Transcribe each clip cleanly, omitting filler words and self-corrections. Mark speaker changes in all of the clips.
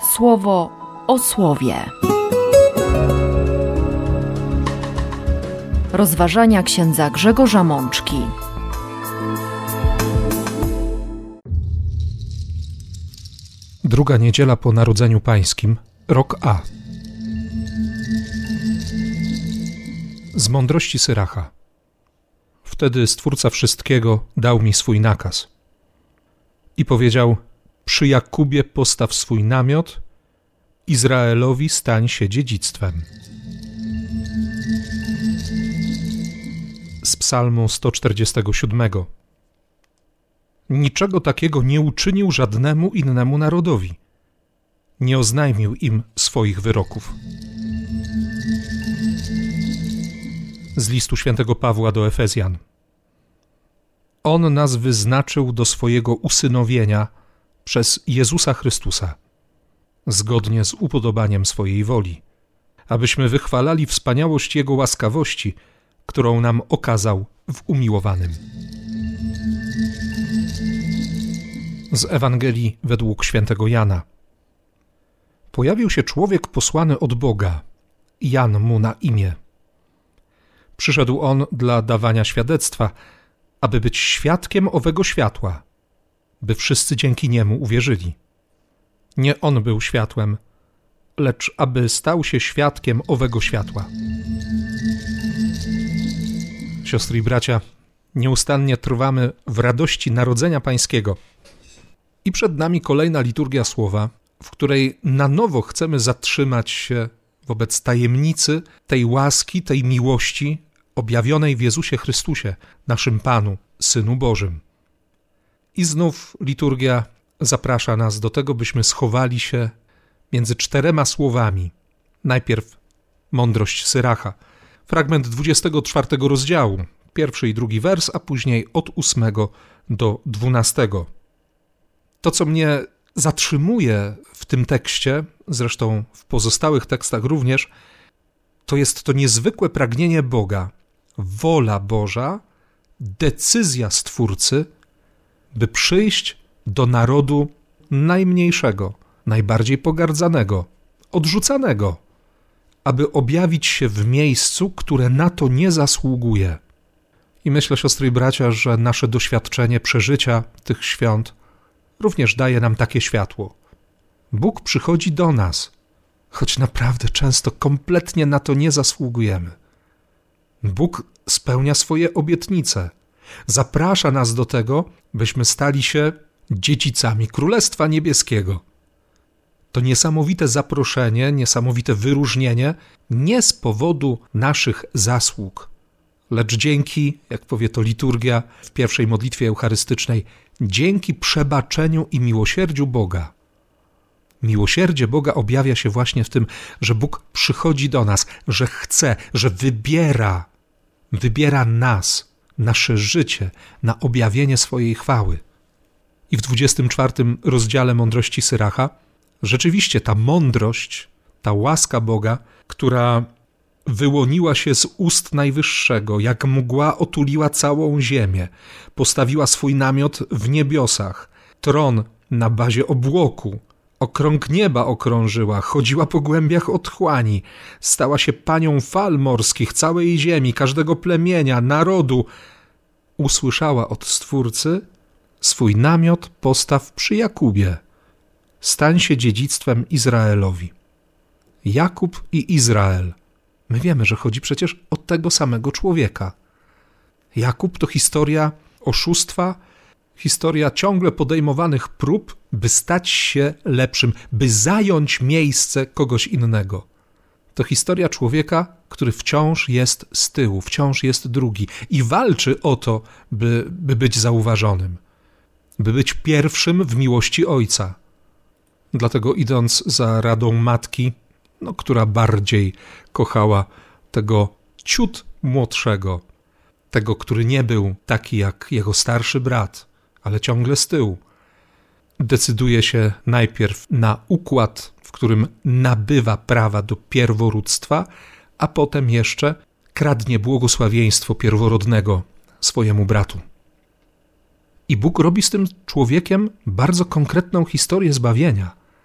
Speaker 1: Słowo o słowie. Rozważania księdza Grzegorza Mączki.
Speaker 2: Druga niedziela po Narodzeniu Pańskim, rok A. Z mądrości Syracha. Wtedy Stwórca wszystkiego dał mi swój nakaz. I powiedział: przy Jakubie postaw swój namiot, Izraelowi stań się dziedzictwem. Z Psalmu 147. Niczego takiego nie uczynił żadnemu innemu narodowi. Nie oznajmił im swoich wyroków. Z listu świętego Pawła do Efezjan. On nas wyznaczył do swojego usynowienia przez Jezusa Chrystusa, zgodnie z upodobaniem swojej woli, abyśmy wychwalali wspaniałość Jego łaskawości, którą nam okazał w umiłowanym. Z Ewangelii według świętego Jana. Pojawił się człowiek posłany od Boga, Jan mu na imię. Przyszedł on dla dawania świadectwa, aby być świadkiem owego światła, by wszyscy dzięki niemu uwierzyli. Nie on był światłem, lecz aby stał się świadkiem owego światła. Siostry i bracia, nieustannie trwamy w radości Narodzenia Pańskiego. I przed nami kolejna liturgia słowa, w której na nowo chcemy zatrzymać się wobec tajemnicy tej łaski, tej miłości objawionej w Jezusie Chrystusie, naszym Panu, Synu Bożym. I znów liturgia zaprasza nas do tego, byśmy schowali się między czterema słowami. Najpierw mądrość Syracha, fragment 24 rozdziału, 1 i 2 wers, a później od 8 do 12. To, co mnie zatrzymuje w tym tekście, zresztą w pozostałych tekstach również, to jest to niezwykłe pragnienie Boga, wola Boża, decyzja Stwórcy, by przyjść do narodu najmniejszego, najbardziej pogardzanego, odrzucanego, aby objawić się w miejscu, które na to nie zasługuje. I myślę, siostry i bracia, że nasze doświadczenie przeżycia tych świąt również daje nam takie światło. Bóg przychodzi do nas, choć naprawdę często kompletnie na to nie zasługujemy. Bóg spełnia swoje obietnice. Zaprasza nas do tego, byśmy stali się dziedzicami Królestwa Niebieskiego. To niesamowite zaproszenie, niesamowite wyróżnienie nie z powodu naszych zasług, lecz dzięki, jak powie to liturgia w pierwszej modlitwie eucharystycznej, dzięki przebaczeniu i miłosierdziu Boga. Miłosierdzie Boga objawia się właśnie w tym, że Bóg przychodzi do nas, że chce, że wybiera nas, nasze życie na objawienie swojej chwały. I w 24 rozdziale mądrości Syracha rzeczywiście ta mądrość, ta łaska Boga, która wyłoniła się z ust Najwyższego, jak mgła otuliła całą ziemię, postawiła swój namiot w niebiosach, tron na bazie obłoku, okrąg nieba okrążyła, chodziła po głębiach otchłani, stała się panią fal morskich, całej ziemi, każdego plemienia, narodu. Usłyszała od Stwórcy: swój namiot postaw przy Jakubie, stań się dziedzictwem Izraelowi. Jakub i Izrael. My wiemy, że chodzi przecież o tego samego człowieka. Jakub to historia oszustwa, historia ciągle podejmowanych prób, by stać się lepszym, by zająć miejsce kogoś innego. To historia człowieka, który wciąż jest z tyłu, wciąż jest drugi i walczy o to, by być zauważonym, by być pierwszym w miłości Ojca. Dlatego idąc za radą matki, która bardziej kochała tego ciut młodszego, tego, który nie był taki jak jego starszy brat, ale ciągle z tyłu, decyduje się najpierw na układ, w którym nabywa prawa do pierworództwa, a potem jeszcze kradnie błogosławieństwo pierworodnego swojemu bratu. I Bóg robi z tym człowiekiem bardzo konkretną historię zbawienia.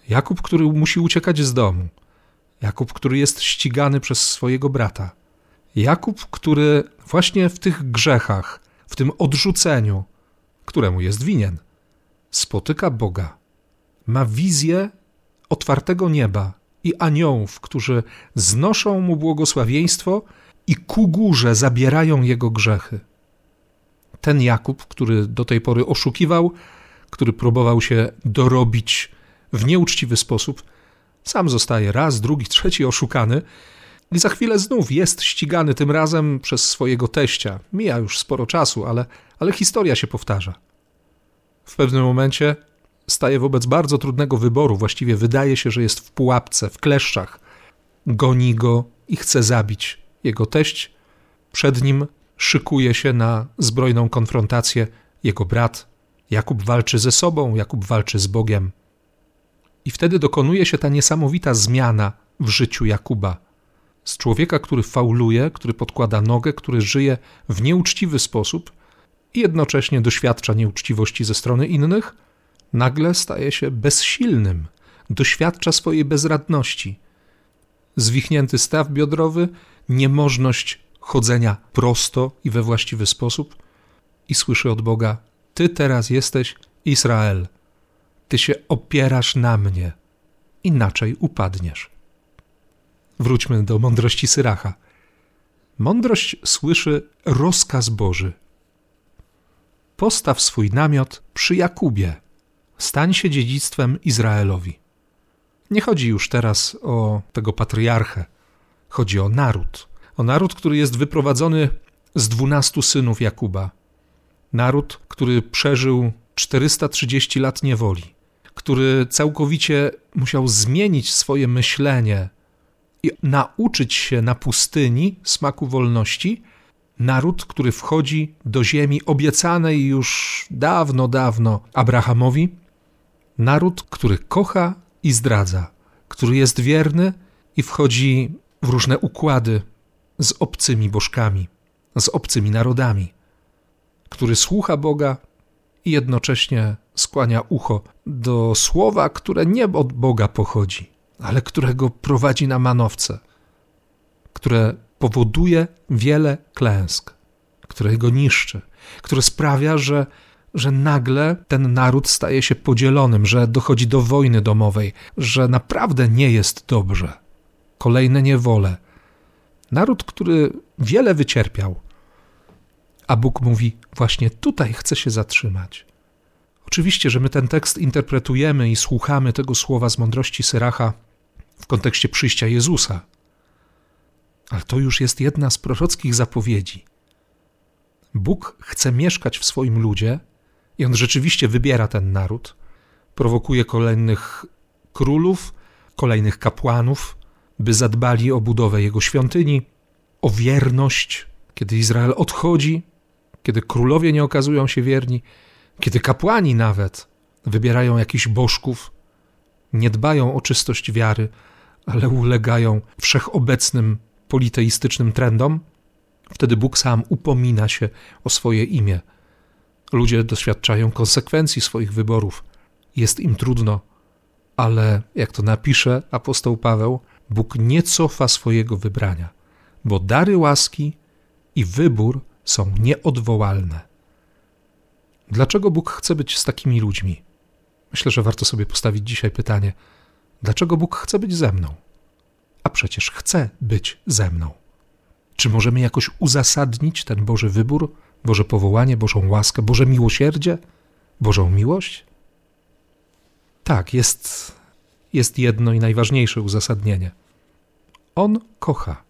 Speaker 2: Jakub, który musi uciekać z domu. Jakub, który jest ścigany przez swojego brata. Jakub, który właśnie w tych grzechach, w tym odrzuceniu, któremu jest winien, spotyka Boga. Ma wizję otwartego nieba i aniołów, którzy znoszą mu błogosławieństwo i ku górze zabierają jego grzechy. Ten Jakub, który do tej pory oszukiwał, który próbował się dorobić w nieuczciwy sposób, sam zostaje raz, drugi, trzeci oszukany i za chwilę znów jest ścigany, tym razem przez swojego teścia. Mija już sporo czasu, ale historia się powtarza. W pewnym momencie staje wobec bardzo trudnego wyboru, właściwie wydaje się, że jest w pułapce, w kleszczach. Goni go i chce zabić. Jego teść przed nim szykuje się na zbrojną konfrontację. Jego brat Jakub walczy ze sobą, Jakub walczy z Bogiem. I wtedy dokonuje się ta niesamowita zmiana w życiu Jakuba. Z człowieka, który fauluje, który podkłada nogę, który żyje w nieuczciwy sposób i jednocześnie doświadcza nieuczciwości ze strony innych, nagle staje się bezsilnym, doświadcza swojej bezradności. Zwichnięty staw biodrowy, niemożność chodzenia prosto i we właściwy sposób i słyszy od Boga: Ty teraz jesteś Izrael, Ty się opierasz na mnie, inaczej upadniesz. Wróćmy do mądrości Syracha. Mądrość słyszy rozkaz Boży. Postaw swój namiot przy Jakubie, stań się dziedzictwem Izraelowi. Nie chodzi już teraz o tego patriarchę, chodzi o naród, który jest wyprowadzony z 12 synów Jakuba. Naród, który przeżył 430 lat niewoli, który całkowicie musiał zmienić swoje myślenie i nauczyć się na pustyni smaku wolności. Naród, który wchodzi do ziemi obiecanej już dawno, dawno Abrahamowi. Naród, który kocha i zdradza, który jest wierny i wchodzi w różne układy z obcymi bożkami, z obcymi narodami, który słucha Boga i jednocześnie skłania ucho do słowa, które nie od Boga pochodzi, ale którego prowadzi na manowce, które powoduje wiele klęsk, które go niszczy, które sprawia, że nagle ten naród staje się podzielonym, że dochodzi do wojny domowej, że naprawdę nie jest dobrze. Kolejne niewole. Naród, który wiele wycierpiał, a Bóg mówi: właśnie tutaj chcę się zatrzymać. Oczywiście, że my ten tekst interpretujemy i słuchamy tego słowa z mądrości Syracha w kontekście przyjścia Jezusa, ale to już jest jedna z prorockich zapowiedzi. Bóg chce mieszkać w swoim ludzie i On rzeczywiście wybiera ten naród, prowokuje kolejnych królów, kolejnych kapłanów, by zadbali o budowę Jego świątyni, o wierność, kiedy Izrael odchodzi, kiedy królowie nie okazują się wierni, kiedy kapłani nawet wybierają jakichś bożków, nie dbają o czystość wiary, ale ulegają wszechobecnym politeistycznym trendom, wtedy Bóg sam upomina się o swoje imię. Ludzie doświadczają konsekwencji swoich wyborów. Jest im trudno, ale jak to napisze apostoł Paweł, Bóg nie cofa swojego wybrania, bo dary łaski i wybór są nieodwołalne. Dlaczego Bóg chce być z takimi ludźmi? Myślę, że warto sobie postawić dzisiaj pytanie: dlaczego Bóg chce być ze mną? A przecież chce być ze mną. Czy możemy jakoś uzasadnić ten Boży wybór, Boże powołanie, Bożą łaskę, Boże miłosierdzie, Bożą miłość? Tak, jest jedno i najważniejsze uzasadnienie. On kocha.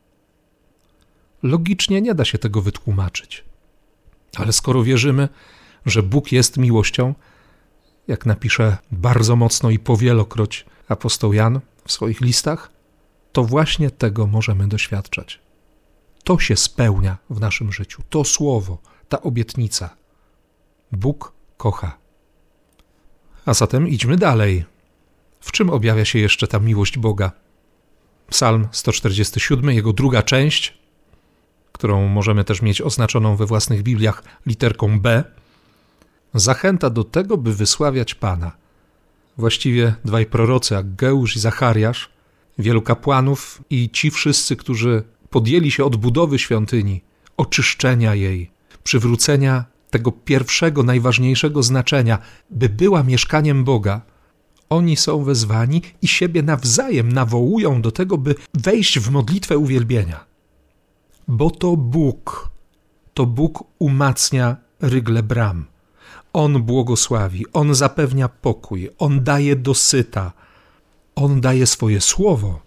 Speaker 2: Logicznie nie da się tego wytłumaczyć. Ale skoro wierzymy, że Bóg jest miłością, jak napisze bardzo mocno i powielokroć apostoł Jan w swoich listach, to właśnie tego możemy doświadczać. To się spełnia w naszym życiu, to słowo, ta obietnica. Bóg kocha. A zatem idźmy dalej. W czym objawia się jeszcze ta miłość Boga? Psalm 147, jego druga część, którą możemy też mieć oznaczoną we własnych Bibliach literką B, zachęta do tego, by wysławiać Pana. właściwie dwaj prorocy, Aggeusz i Zachariasz, wielu kapłanów i ci wszyscy, którzy podjęli się odbudowy świątyni, oczyszczenia jej, przywrócenia tego pierwszego, najważniejszego znaczenia, by była mieszkaniem Boga, oni są wezwani i siebie nawzajem nawołują do tego, by wejść w modlitwę uwielbienia. Bo to Bóg umacnia rygle bram. On błogosławi, On zapewnia pokój, On daje dosyta, On daje swoje słowo.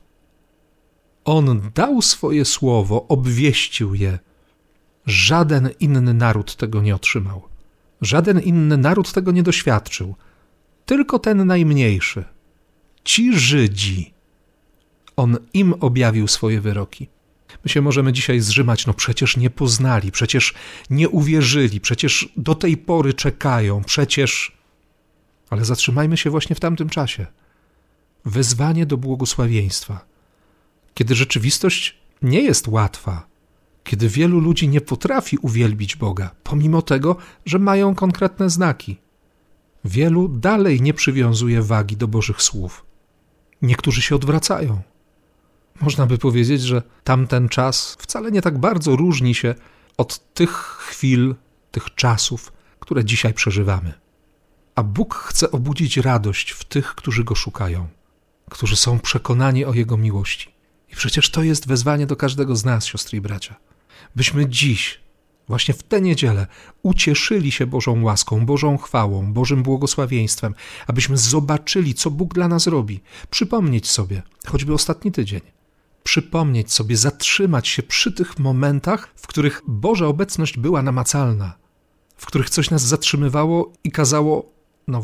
Speaker 2: On dał swoje słowo, obwieścił je. Żaden inny naród tego nie otrzymał. Żaden inny naród tego nie doświadczył. Tylko ten najmniejszy. Ci Żydzi. On im objawił swoje wyroki. My się możemy dzisiaj zrzymać, przecież nie poznali, przecież nie uwierzyli, przecież do tej pory czekają, przecież... Ale zatrzymajmy się właśnie w tamtym czasie. Wezwanie do błogosławieństwa. Kiedy rzeczywistość nie jest łatwa, kiedy wielu ludzi nie potrafi uwielbić Boga, pomimo tego, że mają konkretne znaki. Wielu dalej nie przywiązuje wagi do Bożych słów. Niektórzy się odwracają. Można by powiedzieć, że tamten czas wcale nie tak bardzo różni się od tych chwil, tych czasów, które dzisiaj przeżywamy. A Bóg chce obudzić radość w tych, którzy Go szukają, którzy są przekonani o Jego miłości. I przecież to jest wezwanie do każdego z nas, siostry i bracia. Byśmy dziś, właśnie w tę niedzielę, ucieszyli się Bożą łaską, Bożą chwałą, Bożym błogosławieństwem, abyśmy zobaczyli, co Bóg dla nas robi. Przypomnieć sobie, choćby ostatni tydzień, przypomnieć sobie, zatrzymać się przy tych momentach, w których Boża obecność była namacalna, w których coś nas zatrzymywało i kazało,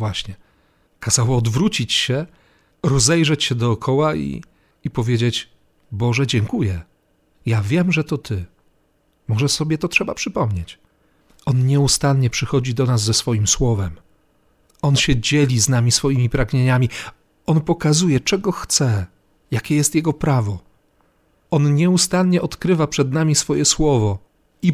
Speaker 2: kazało odwrócić się, rozejrzeć się dookoła i powiedzieć: Boże, dziękuję. Ja wiem, że to Ty. Może sobie to trzeba przypomnieć. On nieustannie przychodzi do nas ze swoim słowem. On się dzieli z nami swoimi pragnieniami. On pokazuje, czego chce, jakie jest Jego prawo. On nieustannie odkrywa przed nami swoje słowo i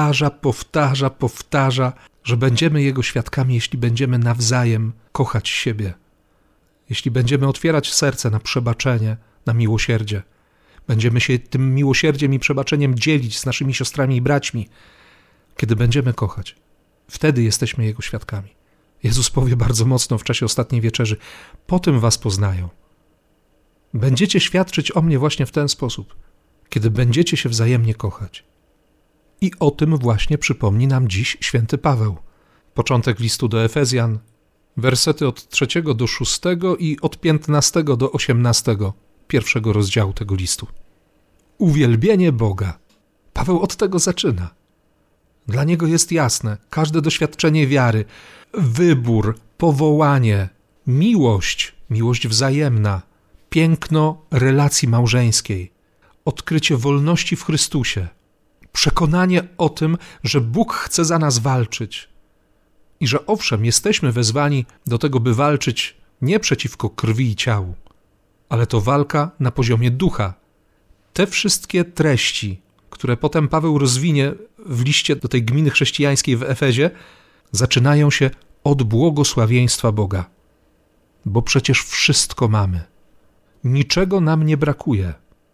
Speaker 2: powtarza, że będziemy Jego świadkami, jeśli będziemy nawzajem kochać siebie. Jeśli będziemy otwierać serce na przebaczenie, na miłosierdzie. Będziemy się tym miłosierdziem i przebaczeniem dzielić z naszymi siostrami i braćmi. Kiedy będziemy kochać, wtedy jesteśmy Jego świadkami. Jezus powie bardzo mocno w czasie ostatniej wieczerzy: po tym was poznają. Będziecie świadczyć o mnie właśnie w ten sposób, kiedy będziecie się wzajemnie kochać. I o tym właśnie przypomni nam dziś święty Paweł. Początek listu do Efezjan, wersety od 3 do 6 i od 15 do 18 pierwszego rozdziału tego listu. Uwielbienie Boga. Paweł od tego zaczyna. Dla niego jest jasne każde doświadczenie wiary, wybór, powołanie, miłość wzajemna, piękno relacji małżeńskiej, odkrycie wolności w Chrystusie, przekonanie o tym, że Bóg chce za nas walczyć i że owszem, jesteśmy wezwani do tego, by walczyć nie przeciwko krwi i ciału, ale to walka na poziomie ducha. Te wszystkie treści, które potem Paweł rozwinie w liście do tej gminy chrześcijańskiej w Efezie, zaczynają się od błogosławieństwa Boga. Bo przecież wszystko mamy. Niczego nam nie brakuje.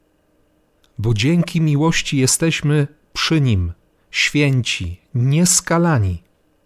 Speaker 2: Bo dzięki miłości jesteśmy przy Nim, święci, nieskalani.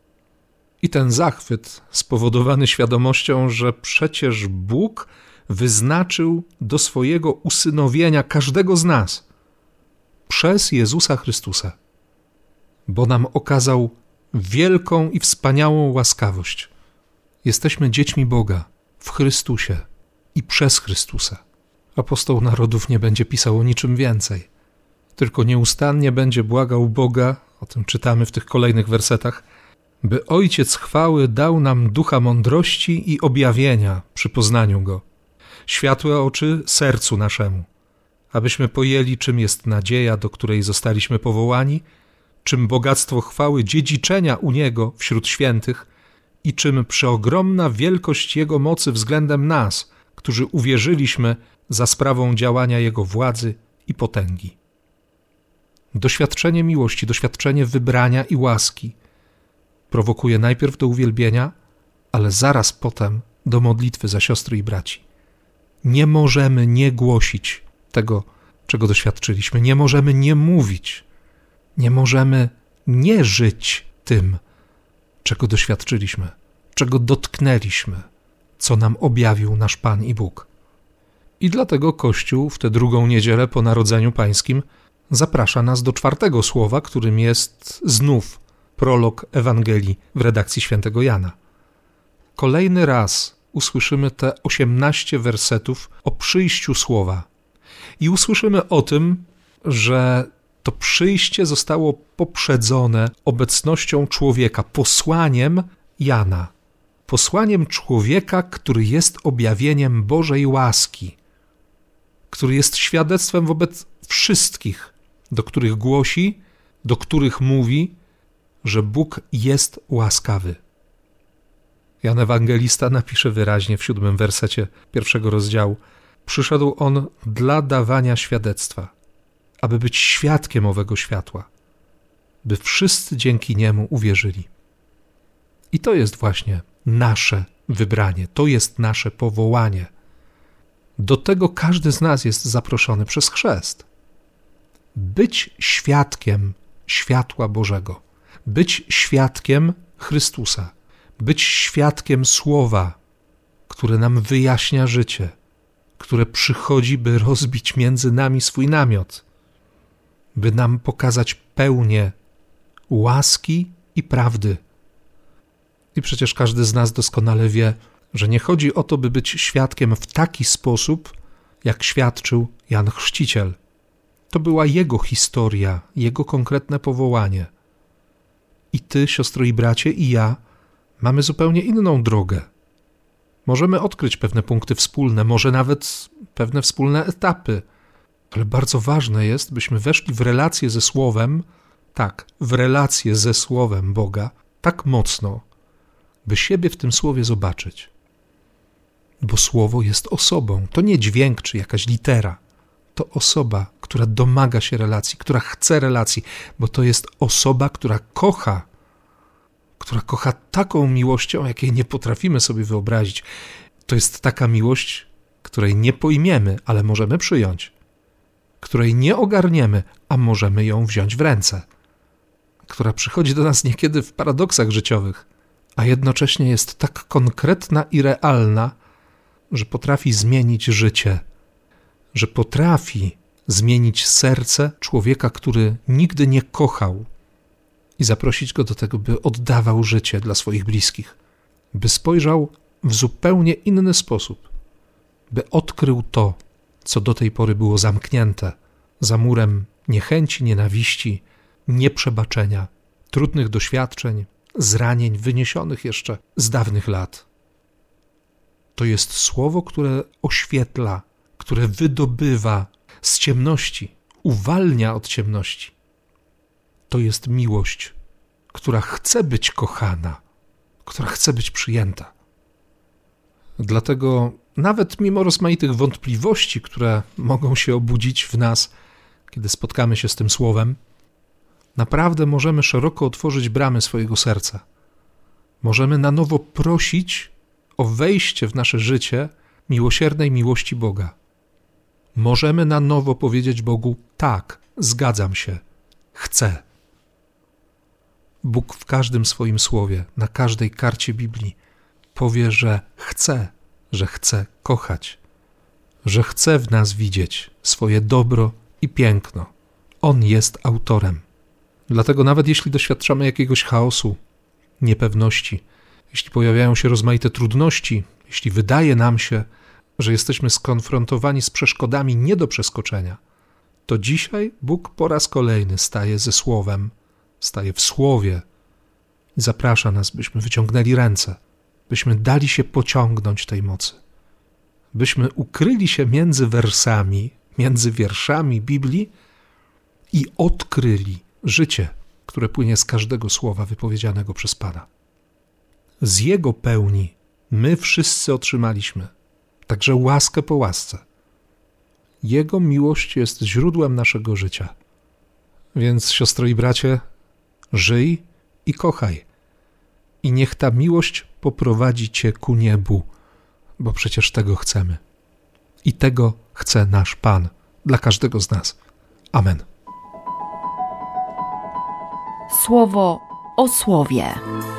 Speaker 2: I ten zachwyt spowodowany świadomością, że przecież Bóg wyznaczył do swojego usynowienia każdego z nas przez Jezusa Chrystusa, bo nam okazał wielką i wspaniałą łaskawość. Jesteśmy dziećmi Boga w Chrystusie i przez Chrystusa. Apostoł narodów nie będzie pisał o niczym więcej, tylko nieustannie będzie błagał Boga, o tym czytamy w tych kolejnych wersetach, by Ojciec chwały dał nam ducha mądrości i objawienia przy poznaniu Go, światłe oczy sercu naszemu, abyśmy pojęli, czym jest nadzieja, do której zostaliśmy powołani, czym bogactwo chwały dziedziczenia u Niego wśród świętych i czym przeogromna wielkość Jego mocy względem nas, którzy uwierzyliśmy za sprawą działania Jego władzy i potęgi. Doświadczenie miłości, doświadczenie wybrania i łaski prowokuje najpierw do uwielbienia, ale zaraz potem do modlitwy za siostry i braci. Nie możemy nie głosić tego, czego doświadczyliśmy. Nie możemy nie mówić. Nie możemy nie żyć tym, czego doświadczyliśmy, czego dotknęliśmy, co nam objawił nasz Pan i Bóg. I dlatego Kościół w tę drugą niedzielę po Narodzeniu Pańskim zaprasza nas do czwartego słowa, którym jest znów prolog Ewangelii w redakcji świętego Jana. Kolejny raz usłyszymy te 18 wersetów o przyjściu słowa i usłyszymy o tym, że to przyjście zostało poprzedzone obecnością człowieka, posłaniem Jana, posłaniem człowieka, który jest objawieniem Bożej łaski, który jest świadectwem wobec wszystkich, do których głosi, do których mówi, że Bóg jest łaskawy. Jan Ewangelista napisze wyraźnie w 7 wersecie 1 rozdziału: przyszedł On dla dawania świadectwa, aby być świadkiem owego światła, by wszyscy dzięki Niemu uwierzyli. I to jest właśnie nasze wybranie, to jest nasze powołanie. Do tego każdy z nas jest zaproszony przez chrzest. Być świadkiem światła Bożego, być świadkiem Chrystusa, być świadkiem Słowa, które nam wyjaśnia życie, które przychodzi, by rozbić między nami swój namiot, by nam pokazać pełnię łaski i prawdy. I przecież każdy z nas doskonale wie, że nie chodzi o to, by być świadkiem w taki sposób, jak świadczył Jan Chrzciciel. To była jego historia, jego konkretne powołanie. I ty, siostro i bracie, i ja mamy zupełnie inną drogę. Możemy odkryć pewne punkty wspólne, może nawet pewne wspólne etapy, ale bardzo ważne jest, byśmy weszli w relację ze Słowem, tak, w relację ze Słowem Boga, tak mocno, by siebie w tym Słowie zobaczyć. Bo Słowo jest osobą, to nie dźwięk czy jakaś litera. To osoba, która domaga się relacji, która chce relacji, bo to jest osoba, która kocha taką miłością, jakiej nie potrafimy sobie wyobrazić. To jest taka miłość, której nie pojmiemy, ale możemy przyjąć, której nie ogarniemy, a możemy ją wziąć w ręce, która przychodzi do nas niekiedy w paradoksach życiowych, a jednocześnie jest tak konkretna i realna, że potrafi zmienić życie, że potrafi zmienić serce człowieka, który nigdy nie kochał, i zaprosić go do tego, by oddawał życie dla swoich bliskich, by spojrzał w zupełnie inny sposób, by odkrył to, co do tej pory było zamknięte za murem niechęci, nienawiści, nieprzebaczenia, trudnych doświadczeń, zranień wyniesionych jeszcze z dawnych lat. To jest słowo, które oświetla, które wydobywa z ciemności, uwalnia od ciemności. To jest miłość, która chce być kochana, która chce być przyjęta. Dlatego nawet mimo rozmaitych wątpliwości, które mogą się obudzić w nas, kiedy spotkamy się z tym słowem, naprawdę możemy szeroko otworzyć bramy swojego serca. Możemy na nowo prosić o wejście w nasze życie miłosiernej miłości Boga. Możemy na nowo powiedzieć Bogu: tak, zgadzam się, chcę. Bóg w każdym swoim słowie, na każdej karcie Biblii powie, że chce kochać, że chce w nas widzieć swoje dobro i piękno. On jest autorem. Dlatego nawet jeśli doświadczamy jakiegoś chaosu, niepewności, jeśli pojawiają się rozmaite trudności, jeśli wydaje nam się, że jesteśmy skonfrontowani z przeszkodami nie do przeskoczenia, to dzisiaj Bóg po raz kolejny staje ze Słowem, staje w Słowie i zaprasza nas, byśmy wyciągnęli ręce, byśmy dali się pociągnąć tej mocy, byśmy ukryli się między wersami, między wierszami Biblii i odkryli życie, które płynie z każdego słowa wypowiedzianego przez Pana. Z Jego pełni my wszyscy otrzymaliśmy, także łaskę po łasce. Jego miłość jest źródłem naszego życia. Więc, siostro i bracie, żyj i kochaj. I niech ta miłość poprowadzi cię ku niebu, bo przecież tego chcemy. I tego chce nasz Pan dla każdego z nas. Amen.
Speaker 1: Słowo o słowie.